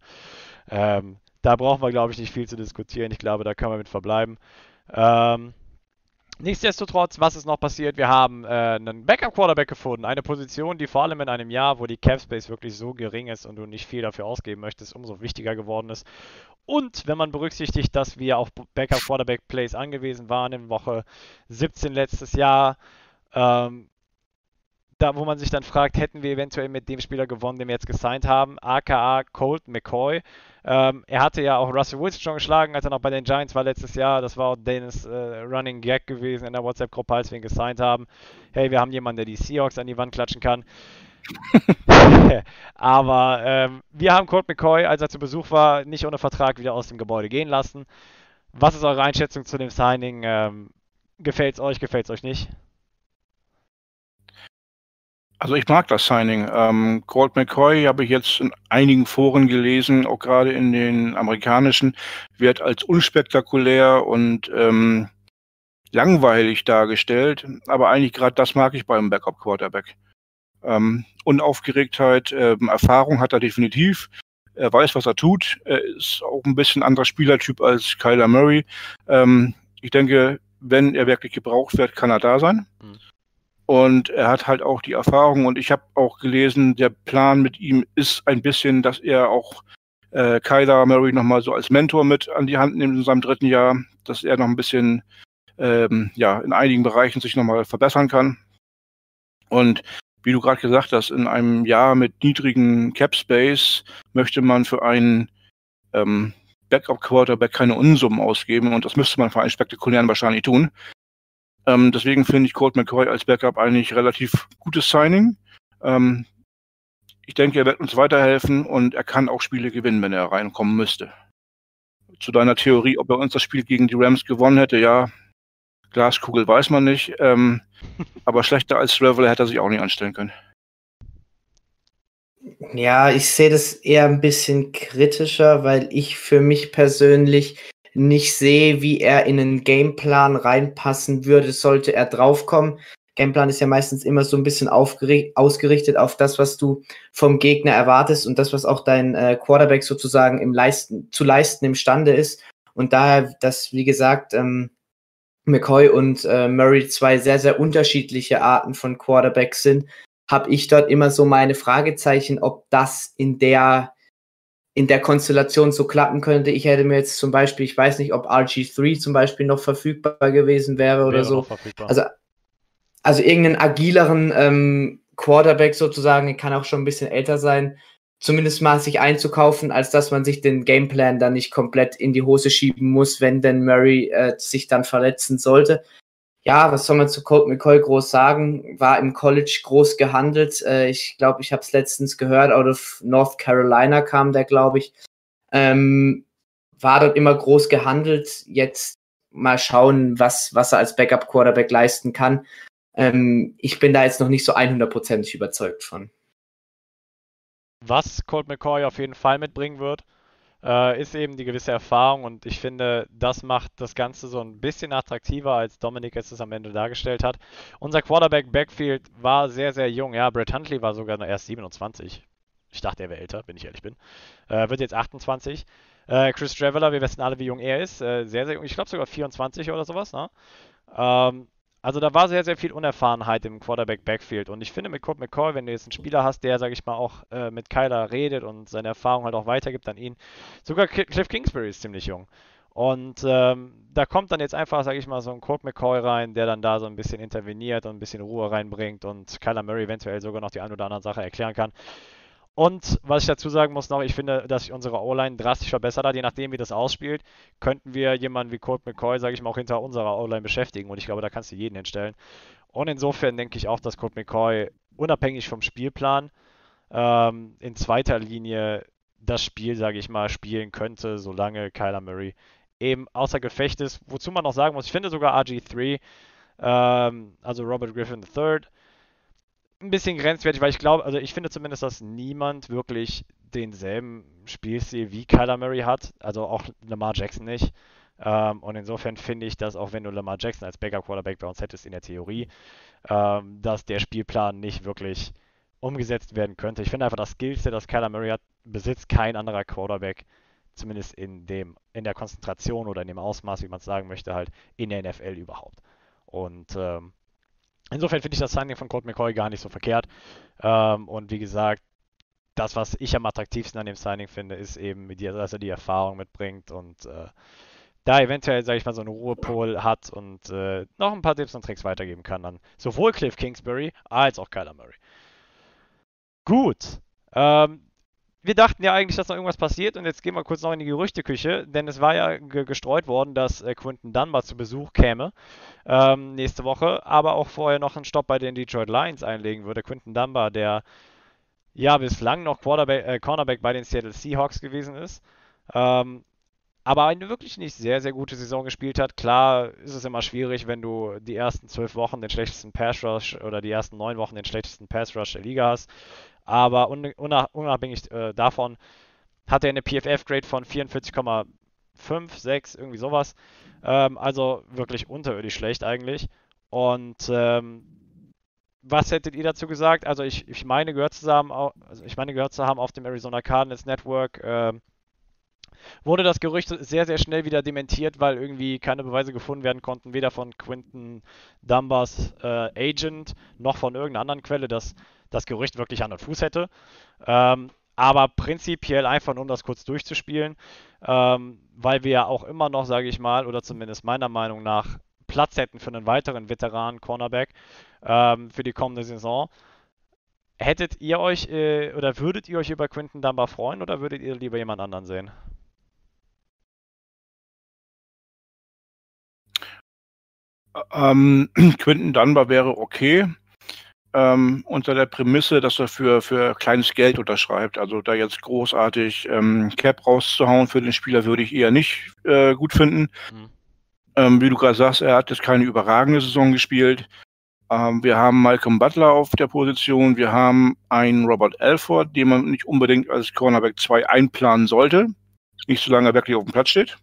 da brauchen wir, glaube ich, nicht viel zu diskutieren. Ich glaube, da können wir mit verbleiben. Nichtsdestotrotz, was ist noch passiert? Wir haben einen Backup-Quarterback gefunden. Eine Position, die vor allem in einem Jahr, wo die Cap-Space wirklich so gering ist und du nicht viel dafür ausgeben möchtest, umso wichtiger geworden ist. Und wenn man berücksichtigt, dass wir auf Backup-Quarterback-Plays angewiesen waren in Woche 17 letztes Jahr, da wo man sich dann fragt, hätten wir eventuell mit dem Spieler gewonnen, den wir jetzt gesigned haben, aka Colt McCoy. Er hatte ja auch Russell Wilson schon geschlagen, als er noch bei den Giants war letztes Jahr. Das war auch Dennis Running Gag gewesen in der WhatsApp-Gruppe, als wir ihn gesigned haben. Hey, wir haben jemanden, der die Seahawks an die Wand klatschen kann. Aber wir haben Colt McCoy, als er zu Besuch war, nicht ohne Vertrag wieder aus dem Gebäude gehen lassen. Was ist eure Einschätzung zu dem Signing? Gefällt es euch nicht? Also ich mag das Signing. Colt McCoy habe ich jetzt in einigen Foren gelesen, auch gerade in den amerikanischen, wird als unspektakulär und langweilig dargestellt. Aber eigentlich gerade das mag ich beim Backup-Quarterback. Unaufgeregtheit, Erfahrung hat er definitiv. Er weiß, was er tut. Er ist auch ein bisschen anderer Spielertyp als Kyler Murray. Ich denke, wenn er wirklich gebraucht wird, kann er da sein. Und er hat halt auch die Erfahrung. Und ich habe auch gelesen, der Plan mit ihm ist ein bisschen, dass er auch Kyler Murray nochmal so als Mentor mit an die Hand nimmt in seinem 3. Jahr, dass er noch ein bisschen in einigen Bereichen sich nochmal verbessern kann. Und wie du gerade gesagt hast, in einem Jahr mit niedrigen Cap Space möchte man für einen Backup-Quarterback keine Unsummen ausgeben und das müsste man für einen spektakulären wahrscheinlich tun. Deswegen finde ich Colt McCoy als Backup eigentlich relativ gutes Signing. Ich denke, er wird uns weiterhelfen und er kann auch Spiele gewinnen, wenn er reinkommen müsste. Zu deiner Theorie, ob er uns das Spiel gegen die Rams gewonnen hätte, ja, Glaskugel weiß man nicht. Aber schlechter als Traveler hätte er sich auch nicht anstellen können. Ja, ich sehe das eher ein bisschen kritischer, weil ich für mich persönlich nicht sehe, wie er in einen Gameplan reinpassen würde, sollte er draufkommen. Gameplan ist ja meistens immer so ein bisschen ausgerichtet auf das, was du vom Gegner erwartest und das, was auch dein Quarterback sozusagen zu leisten imstande ist. Und daher, dass, wie gesagt, McCoy und Murray 2 sehr, sehr unterschiedliche Arten von Quarterbacks sind, habe ich dort immer so meine Fragezeichen, ob das in der Konstellation so klappen könnte. Ich hätte mir jetzt zum Beispiel, ich weiß nicht, ob RG3 zum Beispiel noch verfügbar gewesen wäre oder so. Also irgendeinen agileren Quarterback sozusagen, der kann auch schon ein bisschen älter sein, zumindest mal sich einzukaufen, als dass man sich den Gameplan dann nicht komplett in die Hose schieben muss, wenn denn Murray sich dann verletzen sollte. Ja, was soll man zu Colt McCoy groß sagen? War im College groß gehandelt. Ich glaube, ich habe es letztens gehört, out of North Carolina kam der, glaube ich. War dort immer groß gehandelt. Jetzt mal schauen, was er als Backup-Quarterback leisten kann. Ich bin da jetzt noch nicht so 100% überzeugt von. Was Colt McCoy auf jeden Fall mitbringen wird, ist eben die gewisse Erfahrung und ich finde, das macht das Ganze so ein bisschen attraktiver, als Dominik es am Ende dargestellt hat. Unser Quarterback-Backfield war sehr, sehr jung. Ja, Brett Hundley war sogar noch erst 27. Ich dachte, er wäre älter, wenn ich ehrlich bin. Wird jetzt 28. Chris Traveler, wir wissen alle, wie jung er ist. Sehr, sehr jung. Ich glaube sogar 24 oder sowas. Ne? Also da war sehr, sehr viel Unerfahrenheit im Quarterback-Backfield. Und ich finde mit Colt McCoy, wenn du jetzt einen Spieler hast, der, sage ich mal, auch mit Kyler redet und seine Erfahrung halt auch weitergibt an ihn. Sogar Cliff Kingsbury ist ziemlich jung. Und da kommt dann jetzt einfach, sage ich mal, so ein Colt McCoy rein, der dann da so ein bisschen interveniert und ein bisschen Ruhe reinbringt und Kyler Murray eventuell sogar noch die ein oder andere Sache erklären kann. Und was ich dazu sagen muss noch, ich finde, dass sich unsere O-Line drastisch verbessert hat. Je nachdem, wie das ausspielt, könnten wir jemanden wie Colt McCoy, sage ich mal, auch hinter unserer O-Line beschäftigen. Und ich glaube, da kannst du jeden hinstellen. Und insofern denke ich auch, dass Colt McCoy unabhängig vom Spielplan in zweiter Linie das Spiel, sage ich mal, spielen könnte, solange Kyler Murray eben außer Gefecht ist. Wozu man noch sagen muss, ich finde sogar RG3, also Robert Griffin III, ein bisschen grenzwertig, weil ich glaube, also ich finde zumindest, dass niemand wirklich denselben Spielstil wie Kyler Murray hat, also auch Lamar Jackson nicht. Und insofern finde ich, dass auch wenn du Lamar Jackson als Backup-Quarterback bei uns hättest in der Theorie, dass der Spielplan nicht wirklich umgesetzt werden könnte. Ich finde einfach, das Skillset, das Kyler Murray hat, besitzt kein anderer Quarterback, zumindest in der Konzentration oder in dem Ausmaß, wie man es sagen möchte, halt in der NFL überhaupt. Und insofern finde ich das Signing von Colt McCoy gar nicht so verkehrt. Und wie gesagt, das, was ich am attraktivsten an dem Signing finde, ist eben, dass er die Erfahrung mitbringt und da eventuell, sage ich mal, so einen Ruhepol hat und noch ein paar Tipps und Tricks weitergeben kann an sowohl Cliff Kingsbury als auch Kyler Murray. Gut. Wir dachten ja eigentlich, dass noch irgendwas passiert und jetzt gehen wir kurz noch in die Gerüchteküche, denn es war ja gestreut worden, dass Quinton Dunbar zu Besuch käme nächste Woche, aber auch vorher noch einen Stopp bei den Detroit Lions einlegen würde. Quinton Dunbar, der ja bislang noch Cornerback bei den Seattle Seahawks gewesen ist, aber eine wirklich nicht sehr, sehr gute Saison gespielt hat. Klar ist es immer schwierig, wenn du die ersten 12 Wochen den schlechtesten Pass Rush oder die ersten 9 Wochen den schlechtesten Pass Rush der Liga hast. Aber unabhängig davon hat er eine PFF-Grade von 44,5, 6, irgendwie sowas. Also wirklich unterirdisch schlecht eigentlich. Und was hättet ihr dazu gesagt? Also ich meine gehört zu haben, auf dem Arizona Cardinals Network wurde das Gerücht sehr, sehr schnell wieder dementiert, weil irgendwie keine Beweise gefunden werden konnten, weder von Quinton Dunbars Agent noch von irgendeiner anderen Quelle, dass das Gerücht wirklich Hand und Fuß hätte. Aber prinzipiell einfach nur, um das kurz durchzuspielen, weil wir ja auch immer noch, sage ich mal, oder zumindest meiner Meinung nach, Platz hätten für einen weiteren Veteranen-Cornerback für die kommende Saison. Hättet ihr euch oder würdet ihr euch über Quinton Dunbar freuen oder würdet ihr lieber jemand anderen sehen? Quinton Dunbar wäre okay, unter der Prämisse, dass er für kleines Geld unterschreibt. Also da jetzt großartig Cap rauszuhauen für den Spieler würde ich eher nicht gut finden. Wie du gerade sagst, er hat jetzt keine überragende Saison gespielt. Wir haben Malcolm Butler auf der Position, wir haben einen Robert Alford, den man nicht unbedingt als Cornerback 2 einplanen sollte, nicht solange er wirklich auf dem Platz steht.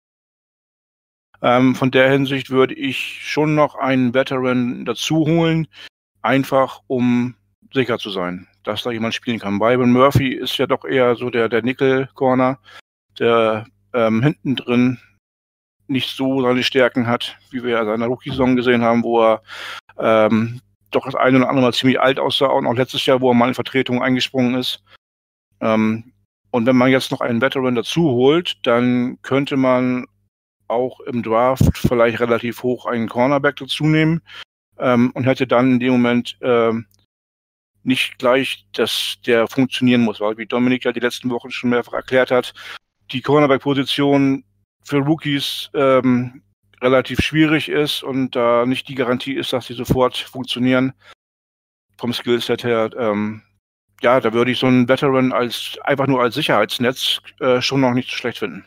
Von der Hinsicht würde ich schon noch einen Veteran dazu holen, einfach um sicher zu sein, dass da jemand spielen kann. Byron Murphy ist ja doch eher so der Nickel-Corner, der hinten drin nicht so seine Stärken hat, wie wir ja seiner Rookie-Saison gesehen haben, wo er doch das eine oder andere Mal ziemlich alt aussah und auch letztes Jahr, wo er mal in Vertretung eingesprungen ist. Und wenn man jetzt noch einen Veteran dazu holt, dann könnte man auch im Draft vielleicht relativ hoch einen Cornerback dazu nehmen und hätte dann in dem Moment nicht gleich, dass der funktionieren muss, weil wie Dominik ja die letzten Wochen schon mehrfach erklärt hat, die Cornerback-Position für Rookies relativ schwierig ist und da nicht die Garantie ist, dass sie sofort funktionieren. Vom Skillset her, ja, da würde ich so einen Veteran einfach nur als Sicherheitsnetz schon noch nicht so schlecht finden.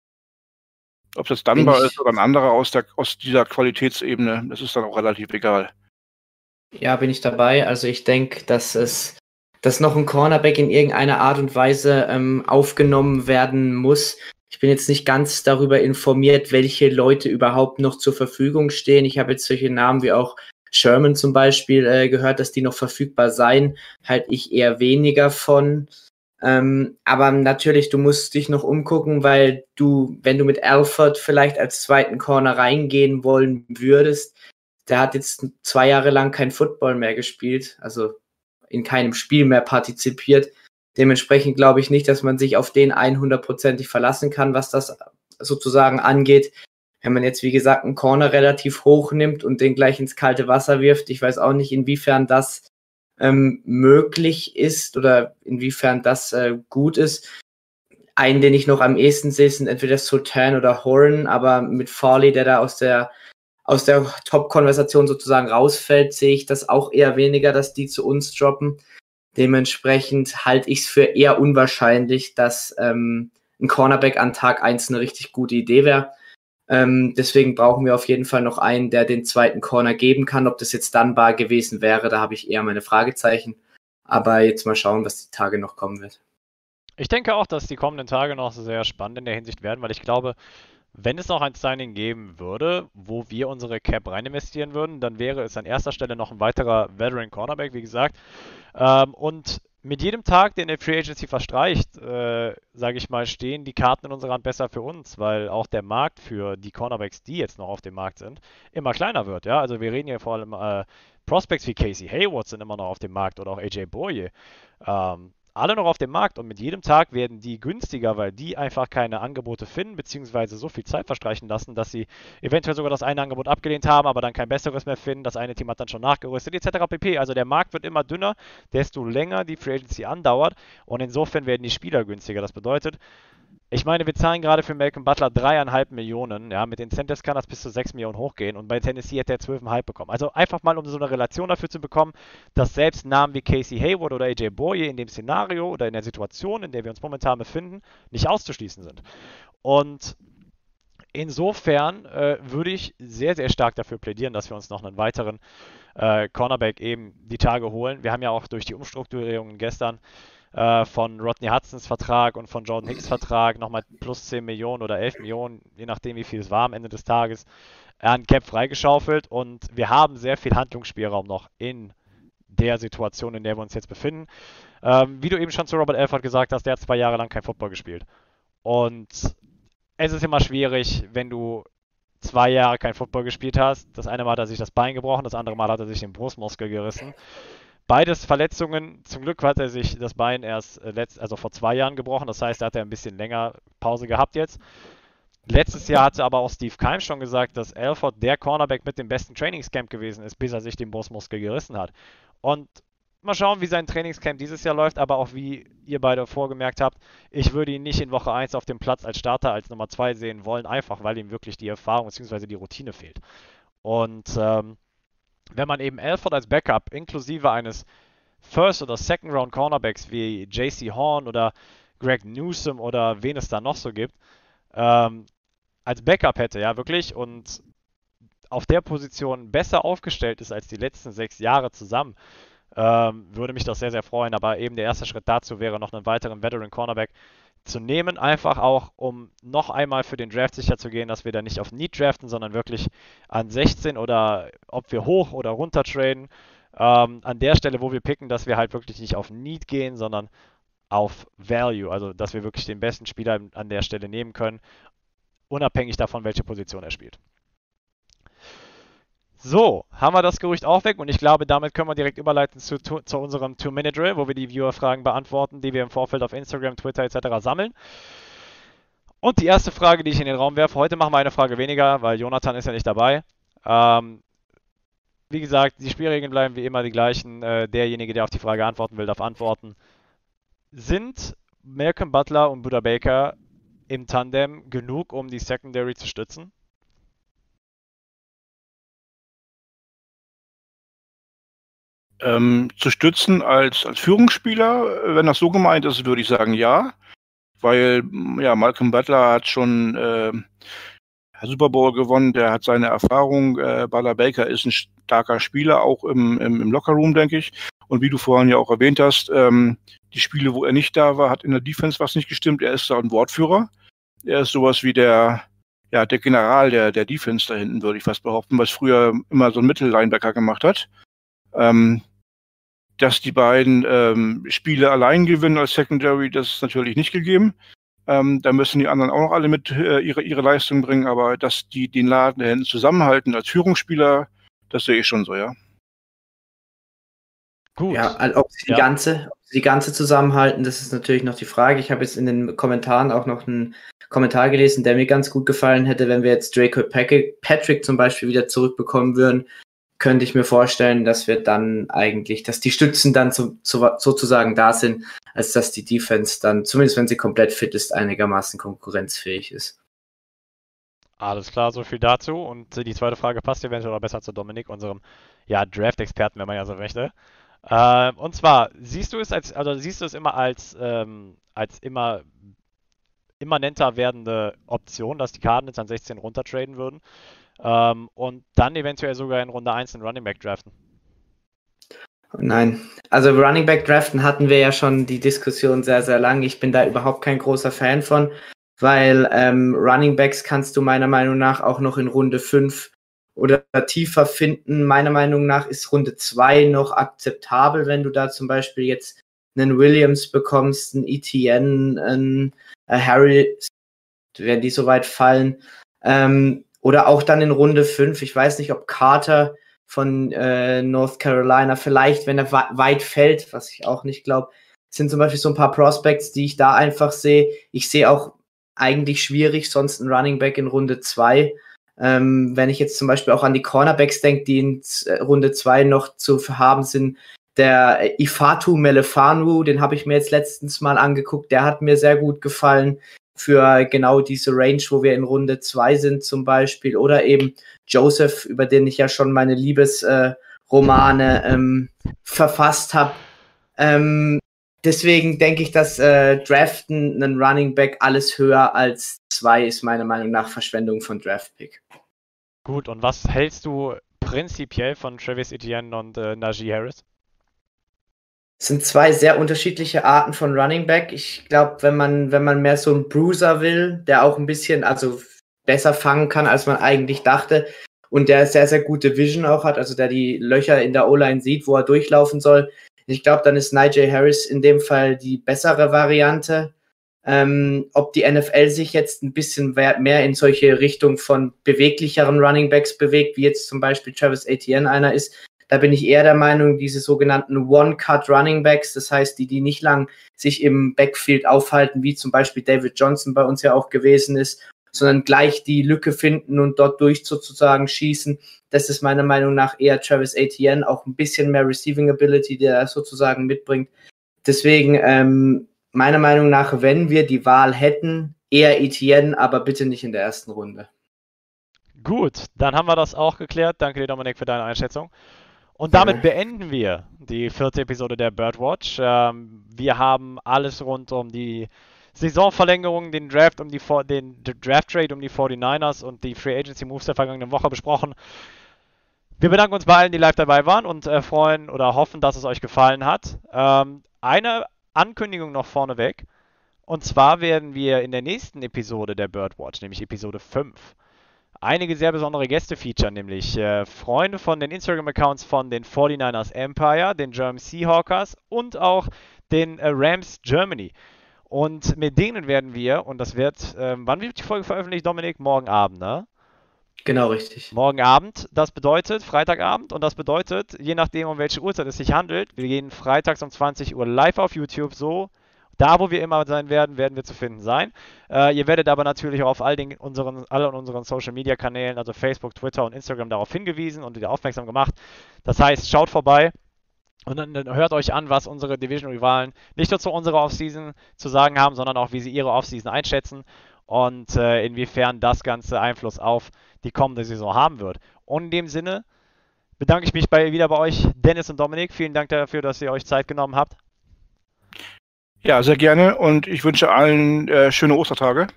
Ob das Dunbar ist oder ein anderer aus dieser Qualitätsebene, das ist dann auch relativ egal. Ja, bin ich dabei. Also ich denke, dass noch ein Cornerback in irgendeiner Art und Weise aufgenommen werden muss. Ich bin jetzt nicht ganz darüber informiert, welche Leute überhaupt noch zur Verfügung stehen. Ich habe jetzt solche Namen wie auch Sherman zum Beispiel gehört, dass die noch verfügbar seien. Halte ich eher weniger von. Aber natürlich, du musst dich noch umgucken, weil wenn du mit Alford vielleicht als zweiten Corner reingehen wollen würdest, der hat jetzt 2 Jahre lang kein Football mehr gespielt, also in keinem Spiel mehr partizipiert. Dementsprechend glaube ich nicht, dass man sich auf den 100%ig verlassen kann, was das sozusagen angeht. Wenn man jetzt, wie gesagt, einen Corner relativ hoch nimmt und den gleich ins kalte Wasser wirft, ich weiß auch nicht, inwiefern das möglich ist oder inwiefern das gut ist. Einen, den ich noch am ehesten sehe, sind entweder Sultan oder Horan, aber mit Farley, der da aus der Top-Konversation sozusagen rausfällt, sehe ich das auch eher weniger, dass die zu uns droppen. Dementsprechend halte ich es für eher unwahrscheinlich, dass ein Cornerback an Tag 1 eine richtig gute Idee wäre. Deswegen brauchen wir auf jeden Fall noch einen, der den zweiten Corner geben kann. Ob das jetzt Dunbar gewesen wäre, da habe ich eher meine Fragezeichen. Aber jetzt mal schauen, was die Tage noch kommen wird. Ich denke auch, dass die kommenden Tage noch sehr spannend in der Hinsicht werden, weil ich glaube, wenn es noch ein Signing geben würde, wo wir unsere Cap rein investieren würden, dann wäre es an erster Stelle noch ein weiterer Veteran Cornerback, wie gesagt. Und mit jedem Tag, den der Free Agency verstreicht, sage ich mal, stehen die Karten in unserer Hand besser für uns, weil auch der Markt für die Cornerbacks, die jetzt noch auf dem Markt sind, immer kleiner wird. Ja, also wir reden hier vor allem Prospects wie Casey Hayward sind immer noch auf dem Markt oder auch AJ Bouye. Alle noch auf dem Markt und mit jedem Tag werden die günstiger, weil die einfach keine Angebote finden, beziehungsweise so viel Zeit verstreichen lassen, dass sie eventuell sogar das eine Angebot abgelehnt haben, aber dann kein besseres mehr finden. Das eine Team hat dann schon nachgerüstet, etc. pp. Also der Markt wird immer dünner, desto länger die Free Agency andauert und insofern werden die Spieler günstiger. Das bedeutet, ich meine, wir zahlen gerade für Malcolm Butler 3,5 Millionen. Ja, mit Incentives kann das bis zu 6 Millionen hochgehen. Und bei Tennessee hätte er 12,5 bekommen. Also einfach mal, um so eine Relation dafür zu bekommen, dass selbst Namen wie Casey Hayward oder AJ Bouye in dem Szenario oder in der Situation, in der wir uns momentan befinden, nicht auszuschließen sind. Und insofern würde ich sehr, sehr stark dafür plädieren, dass wir uns noch einen weiteren Cornerback eben die Tage holen. Wir haben ja auch durch die Umstrukturierungen gestern von Rodney Hudsons Vertrag und von Jordan Hicks Vertrag nochmal plus 10 Millionen oder 11 Millionen, je nachdem wie viel es war am Ende des Tages, an Cap freigeschaufelt und wir haben sehr viel Handlungsspielraum noch in der Situation, in der wir uns jetzt befinden. Wie du eben schon zu Robert Alford gesagt hast, der hat 2 Jahre lang kein Football gespielt. Und es ist immer schwierig, wenn du 2 Jahre kein Football gespielt hast. Das eine Mal hat er sich das Bein gebrochen, das andere Mal hat er sich den Brustmuskel gerissen. Beides Verletzungen. Zum Glück hat er sich das Bein erst vor 2 Jahren gebrochen. Das heißt, da hat er ein bisschen länger Pause gehabt jetzt. Letztes Jahr hatte aber auch Steve Keim schon gesagt, dass Alford der Cornerback mit dem besten Trainingscamp gewesen ist, bis er sich den Brustmuskel gerissen hat. Und mal schauen, wie sein Trainingscamp dieses Jahr läuft, aber auch wie ihr beide vorgemerkt habt, ich würde ihn nicht in Woche 1 auf dem Platz als Starter, als Nummer 2 sehen wollen, einfach weil ihm wirklich die Erfahrung bzw. die Routine fehlt. Und wenn man eben Alford als Backup inklusive eines First- oder Second-Round Cornerbacks wie JC Horn oder Greg Newsome oder wen es da noch so gibt, als Backup hätte, ja wirklich, und auf der Position besser aufgestellt ist als die letzten 6 Jahre zusammen, würde mich das sehr, sehr freuen. Aber eben der erste Schritt dazu wäre, noch einen weiteren Veteran Cornerback zu nehmen, einfach auch, um noch einmal für den Draft sicher zu gehen, dass wir da nicht auf Need draften, sondern wirklich an 16 oder ob wir hoch oder runter traden, an der Stelle, wo wir picken, dass wir halt wirklich nicht auf Need gehen, sondern auf Value, also dass wir wirklich den besten Spieler an der Stelle nehmen können, unabhängig davon, welche Position er spielt. So, haben wir das Gerücht auch weg und ich glaube, damit können wir direkt überleiten zu unserem 2-Minute-Drill, wo wir die Viewer-Fragen beantworten, die wir im Vorfeld auf Instagram, Twitter etc. sammeln. Und die erste Frage, die ich in den Raum werfe, heute machen wir eine Frage weniger, weil Jonathan ist ja nicht dabei. Wie gesagt, die Spielregeln bleiben wie immer die gleichen. Derjenige, der auf die Frage antworten will, darf antworten. Sind Malcolm Butler und Budda Baker im Tandem genug, um die Secondary zu stützen? Zu stützen als Führungsspieler, wenn das so gemeint ist, würde ich sagen ja. Weil ja, Malcolm Butler hat schon Super Bowl gewonnen, der hat seine Erfahrung. Budda Baker ist ein starker Spieler, auch im Lockerroom, denke ich. Und wie du vorhin ja auch erwähnt hast, die Spiele, wo er nicht da war, hat in der Defense was nicht gestimmt. Er ist da ein Wortführer. Er ist sowas wie der General der Defense da hinten, würde ich fast behaupten, was früher immer so ein Mittellinebacker gemacht hat. Dass die beiden Spiele allein gewinnen als Secondary, das ist natürlich nicht gegeben. Da müssen die anderen auch noch alle mit ihre Leistung bringen, aber dass die den Laden da hinten zusammenhalten als Führungsspieler, das sehe ich schon so, ja. Gut. Ja, ob sie die ganze zusammenhalten, das ist natürlich noch die Frage. Ich habe jetzt in den Kommentaren auch noch einen Kommentar gelesen, der mir ganz gut gefallen hätte, wenn wir jetzt Draco Patrick zum Beispiel wieder zurückbekommen würden, könnte ich mir vorstellen, dass wir dann eigentlich, dass die Stützen dann sozusagen da sind, als dass die Defense dann, zumindest wenn sie komplett fit ist, einigermaßen konkurrenzfähig ist. Alles klar, so viel dazu. Und die zweite Frage passt eventuell auch besser zu Dominik, unserem Draft-Experten, wenn man ja so möchte. Und zwar, siehst du es immer als immanenter werdende Option, dass die Cardinals an 16 runtertraden würden? Und dann eventuell sogar in Runde 1 einen Running Back draften? Nein, also Running Back draften hatten wir ja schon die Diskussion sehr, sehr lang. Ich bin da überhaupt kein großer Fan von, weil Running Backs kannst du meiner Meinung nach auch noch in Runde 5 oder tiefer finden. Meiner Meinung nach ist Runde 2 noch akzeptabel, wenn du da zum Beispiel jetzt einen Williams bekommst, einen Etienne, einen Harris, wenn die soweit fallen. Oder auch dann in Runde 5, ich weiß nicht, ob Carter von North Carolina vielleicht, wenn er weit fällt, was ich auch nicht glaube, sind zum Beispiel so ein paar Prospects, die ich da einfach sehe. Ich sehe auch eigentlich schwierig, sonst ein Running Back in Runde 2. Wenn ich jetzt zum Beispiel auch an die Cornerbacks denke, die in Runde 2 noch zu haben sind, der Ifatu Melifonwu, den habe ich mir jetzt letztens mal angeguckt, der hat mir sehr gut gefallen für genau diese Range, wo wir in Runde 2 sind zum Beispiel. Oder eben Joseph, über den ich ja schon meine Liebesromane verfasst habe. Deswegen denke ich, dass Draften einen Running Back alles höher als 2 ist meiner Meinung nach Verschwendung von Draft-Pick. Gut, und was hältst du prinzipiell von Travis Etienne und Najee Harris? Es sind 2 sehr unterschiedliche Arten von Running Back. Ich glaube, wenn man mehr so einen Bruiser will, der auch ein bisschen, also besser fangen kann, als man eigentlich dachte und der sehr, sehr gute Vision auch hat, also der die Löcher in der O-Line sieht, wo er durchlaufen soll. Ich glaube, dann ist Najee Harris in dem Fall die bessere Variante. Ob die NFL sich jetzt ein bisschen mehr in solche Richtung von beweglicheren Running Backs bewegt, wie jetzt zum Beispiel Travis Etienne einer ist, da bin ich eher der Meinung, diese sogenannten One-Cut-Running-Backs, das heißt, die nicht lang sich im Backfield aufhalten, wie zum Beispiel David Johnson bei uns ja auch gewesen ist, sondern gleich die Lücke finden und dort durch sozusagen schießen. Das ist meiner Meinung nach eher Travis Etienne, auch ein bisschen mehr Receiving Ability, der er sozusagen mitbringt. Deswegen, meiner Meinung nach, wenn wir die Wahl hätten, eher Etienne, aber bitte nicht in der ersten Runde. Gut, dann haben wir das auch geklärt. Danke dir, Dominik, für deine Einschätzung. Und damit beenden wir die 4. Episode der Birdwatch. Wir haben alles rund um die Saisonverlängerung, den Draft Trade um die 49ers und die Free Agency Moves der vergangenen Woche besprochen. Wir bedanken uns bei allen, die live dabei waren und freuen oder hoffen, dass es euch gefallen hat. Eine Ankündigung noch vorneweg. Und zwar werden wir in der nächsten Episode der Birdwatch, nämlich Episode 5, einige sehr besondere Gäste featuren, nämlich Freunde von den Instagram-Accounts von den 49ers Empire, den German Seahawkers und auch den Rams Germany. Und mit denen werden wir, und das wird, wann wird die Folge veröffentlicht, Dominik? Morgen Abend, ne? Genau, richtig. Morgen Abend, das bedeutet Freitagabend und das bedeutet, je nachdem um welche Uhrzeit es sich handelt, wir gehen freitags um 20 Uhr live auf YouTube, so da, wo wir immer sein werden, werden wir zu finden sein. Ihr werdet aber natürlich auch auf allen unseren Social-Media-Kanälen, also Facebook, Twitter und Instagram, darauf hingewiesen und wieder aufmerksam gemacht. Das heißt, schaut vorbei und dann hört euch an, was unsere Division-Rivalen nicht nur zu unserer Offseason zu sagen haben, sondern auch, wie sie ihre Offseason einschätzen und inwiefern das Ganze Einfluss auf die kommende Saison haben wird. Und in dem Sinne bedanke ich mich wieder bei euch, Dennis und Dominik. Vielen Dank dafür, dass ihr euch Zeit genommen habt. Ja, sehr gerne und ich wünsche allen schöne Ostertage.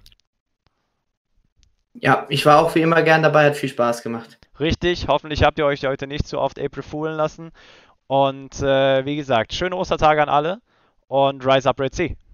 Ja, ich war auch wie immer gern dabei, hat viel Spaß gemacht. Richtig, hoffentlich habt ihr euch heute nicht zu oft April Foolen lassen. Und wie gesagt, schöne Ostertage an alle und Rise Up Red Sea.